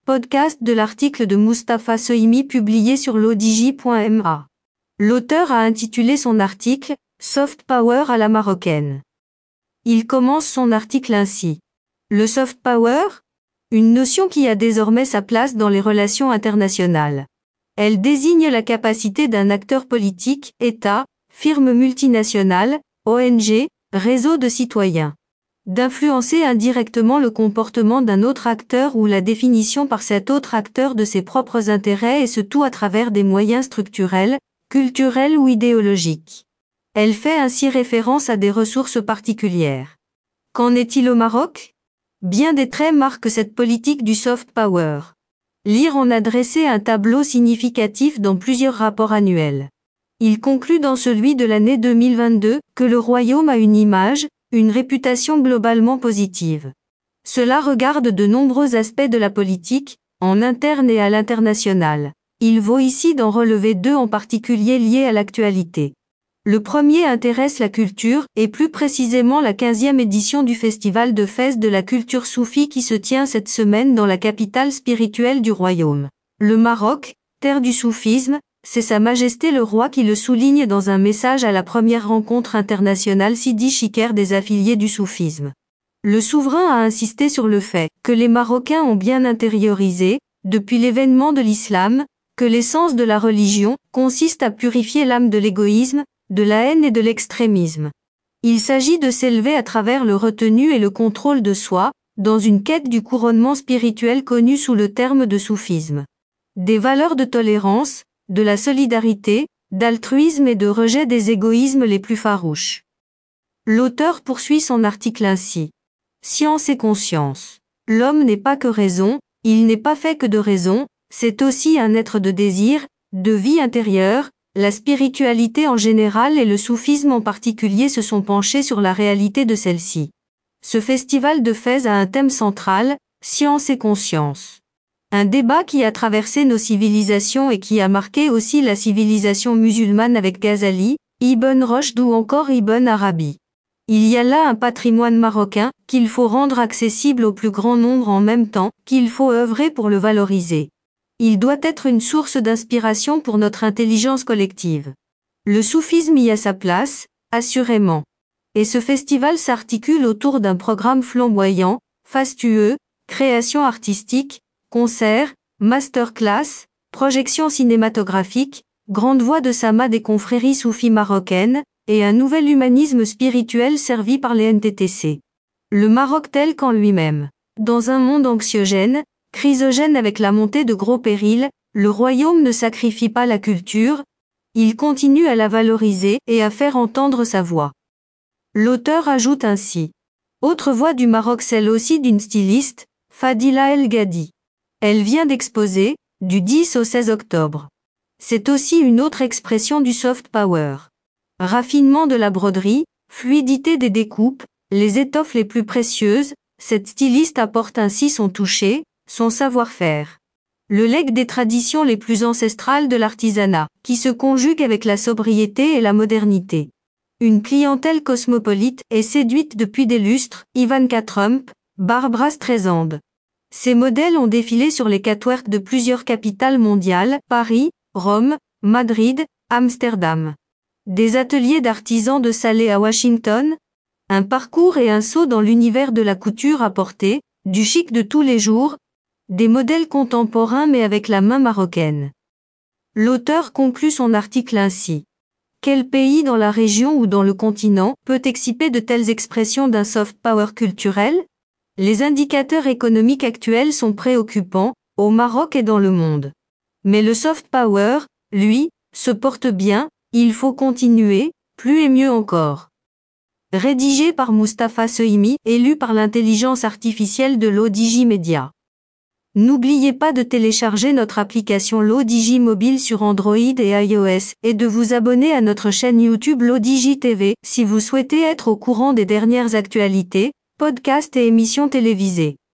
Podcast de l'article de Mustapha Sohimi publié sur l'odj.ma. L'auteur a intitulé son article « Soft Power à la marocaine ». Il commence son article ainsi. Le soft power ? Une notion qui a désormais sa place dans les relations internationales. Elle désigne la capacité d'un acteur politique, État, firme multinationale, ONG, réseau de citoyens, d'influencer indirectement le comportement d'un autre acteur ou la définition par cet autre acteur de ses propres intérêts et ce tout à travers des moyens structurels, culturels ou idéologiques. Elle fait ainsi référence à des ressources particulières. Qu'en est-il au Maroc ? Bien des traits marquent cette politique du soft power. Lire en a dressé un tableau significatif dans plusieurs rapports annuels. Il conclut dans celui de l'année 2022 que le royaume a une image, une réputation globalement positive. Cela regarde de nombreux aspects de la politique, en interne et à l'international. Il vaut ici d'en relever deux en particulier liés à l'actualité. Le premier intéresse la culture, et plus précisément la 15e édition du Festival de Fès de la culture soufie qui se tient cette semaine dans la capitale spirituelle du royaume. Le Maroc, terre du soufisme, c'est Sa Majesté le Roi qui le souligne dans un message à la première rencontre internationale Sidi Chiker des affiliés du soufisme. Le souverain a insisté sur le fait que les Marocains ont bien intériorisé, depuis l'événement de l'islam, que l'essence de la religion consiste à purifier l'âme de l'égoïsme, de la haine et de l'extrémisme. Il s'agit de s'élever à travers le retenu et le contrôle de soi, dans une quête du couronnement spirituel connu sous le terme de soufisme. Des valeurs de tolérance, de la solidarité, d'altruisme et de rejet des égoïsmes les plus farouches. L'auteur poursuit son article ainsi. Science et conscience. L'homme n'est pas que raison, il n'est pas fait que de raison, c'est aussi un être de désir, de vie intérieure. La spiritualité en général et le soufisme en particulier se sont penchés sur la réalité de celle-ci. Ce festival de Fès a un thème central, science et conscience. Un débat qui a traversé nos civilisations et qui a marqué aussi la civilisation musulmane avec Ghazali, Ibn Rushd ou encore Ibn Arabi. Il y a là un patrimoine marocain qu'il faut rendre accessible au plus grand nombre en même temps qu'il faut œuvrer pour le valoriser. Il doit être une source d'inspiration pour notre intelligence collective. Le soufisme y a sa place, assurément. Et ce festival s'articule autour d'un programme flamboyant, fastueux, création artistique, concerts, masterclass, projections cinématographiques, grande voix de Sama des confréries soufis marocaines, et un nouvel humanisme spirituel servi par les NTTC. Le Maroc tel qu'en lui-même. Dans un monde anxiogène, chrysogène avec la montée de gros périls, le royaume ne sacrifie pas la culture, il continue à la valoriser et à faire entendre sa voix. L'auteur ajoute ainsi. Autre voix du Maroc, celle aussi d'une styliste, Fadila El Gadi. Elle vient d'exposer, du 10 au 16 octobre. C'est aussi une autre expression du soft power. Raffinement de la broderie, fluidité des découpes, les étoffes les plus précieuses, cette styliste apporte ainsi son toucher, son savoir-faire. Le legs des traditions les plus ancestrales de l'artisanat, qui se conjugue avec la sobriété et la modernité. Une clientèle cosmopolite est séduite depuis des lustres, Ivanka Trump, Barbra Streisand. Ces modèles ont défilé sur les catwalks de plusieurs capitales mondiales, Paris, Rome, Madrid, Amsterdam. Des ateliers d'artisans de Salé à Washington. Un parcours et un saut dans l'univers de la couture à porter, du chic de tous les jours, des modèles contemporains mais avec la main marocaine. L'auteur conclut son article ainsi. Quel pays dans la région ou dans le continent peut exciper de telles expressions d'un soft power culturel ? Les indicateurs économiques actuels sont préoccupants, au Maroc et dans le monde. Mais le soft power, lui, se porte bien, il faut continuer, plus et mieux encore. Rédigé par Mustapha Sohimi et lu par l'intelligence artificielle de l'ODJ Media. N'oubliez pas de télécharger notre application l'ODJ mobile sur Android et iOS et de vous abonner à notre chaîne YouTube l'ODJ TV si vous souhaitez être au courant des dernières actualités, podcasts et émissions télévisées.